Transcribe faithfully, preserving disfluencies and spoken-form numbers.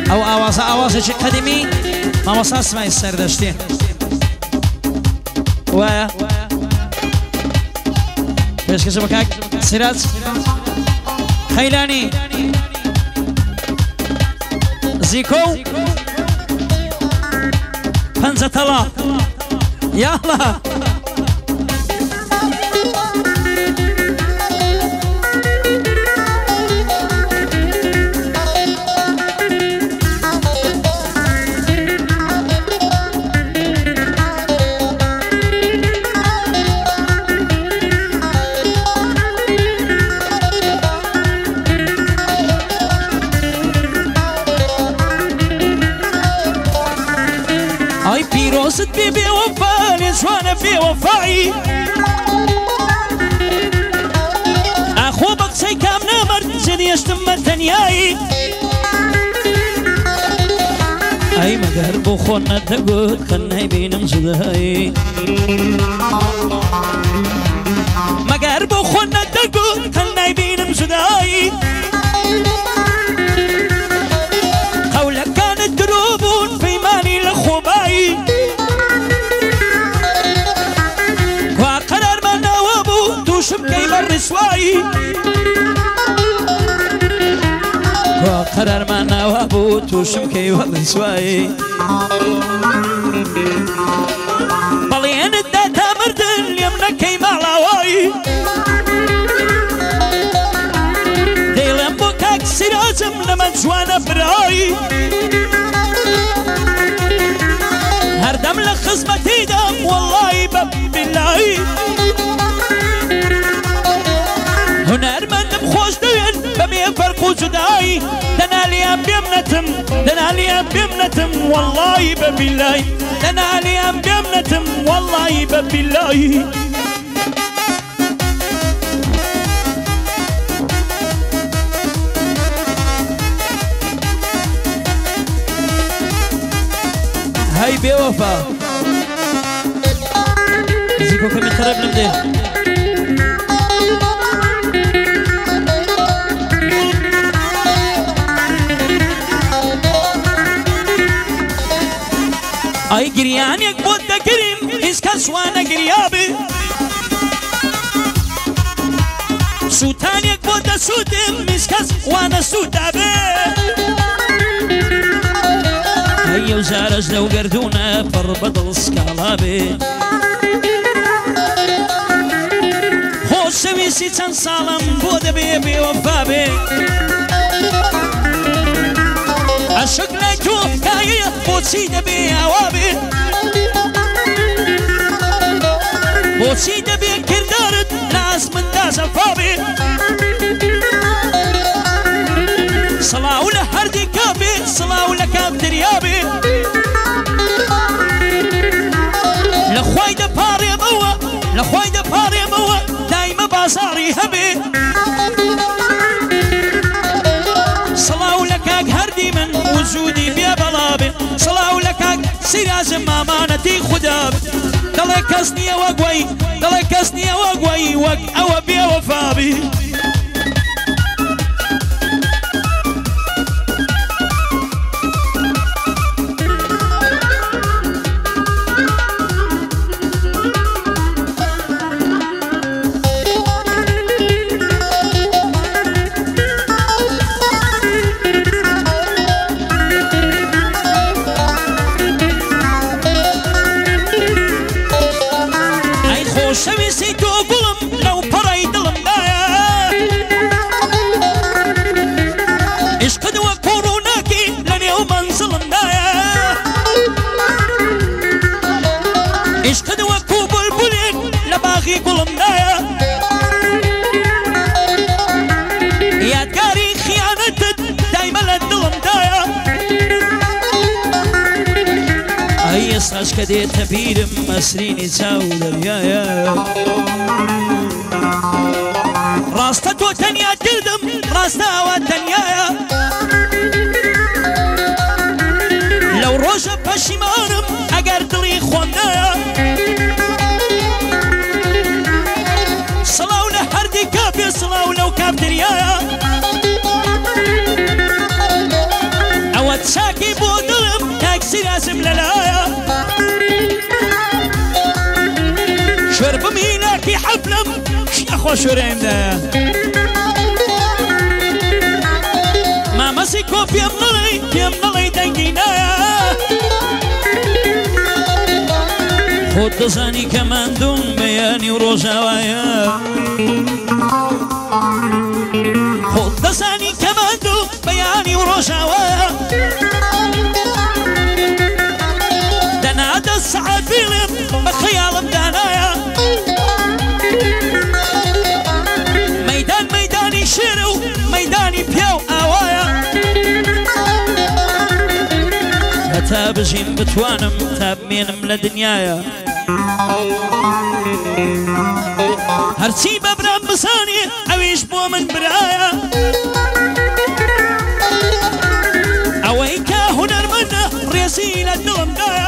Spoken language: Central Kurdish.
او آوازه آوازه قدیمی ما واسه اسمعی سردشتی وایه پیش کسی بکک سیراج خیلانی زیکو پنزه طلا یالا پیروزت بی بی وفا نجوانه بی وفایی اخو بقصی کم نمرد زنیشتم متنیایی ای مگر بخون ندگود خنه بینم زدایی مگر بخون ندگود خنه بینم زدایی قولك كانت دروبون في ماني لخوباي وقرار ما نوابو توشم كيما الرسواي وقرار ما نوابو توشم كيما الرسواي بلين الداتا مردن يمنا كيما علاواي ديلم بوكاك سيرازم لما جوانا براي هردم لخزمتي دم والله بب بالله هنر من خوش دوين بمي فرق وجداي دنالي بيمنتم دنالي بيمنتم والله بب بالله دنالي بيمنتم والله بب بالله هاي بوفا زيكو كم يقرب نمدي اي قريان يقبض كريم اسكس وانا قريابي سوتان يقبض سودم اسكس وانا سودابي هيا وزارج لو قردونا فربض السكالابي خوش سويسي تن صالم بود بيبي وفابي عشق لكو كاية بوتسي دبي عوابي بوتسي دبي كردارد ناس من داز فابي صلاة ولا هردي كابي صلاة ولا كاب دريابي لخواي دا باري موا لخواي دا باري موا دايما بازاري هبي صلاة ولا كاك هردي من وجودي بيا بلابي صلاة ولا كاك سيراز مامانتي خداب دلي كسني وقوي دلي كسني وقوي وق او بيا وفابي قصاش كدي تبير مسريني تاول يا يا راستا وتنيا تردم راستا وتنيا لو روجا بشيمانم اگر دلي خونا صلاة ولا هردي كافي صلاة ولو كاف دريا او للايا شرب ميناكي حفلم شيخ وشرين ده ما مسكو في منلي في منلي دنجينا خود زاني كمان دون بياني وروجاوايا خود زاني كمان دون بياني وروجاوايا دنا دا السعد فيلم بخيال بدانايا ميدان ميداني شيرو ميداني بيو اوايا تابجين بتوانم تاب مينم لدنيايا هرچی ببرم بسانی اویش بو من برایا اوی که هنر منه ریسی لدلم دایا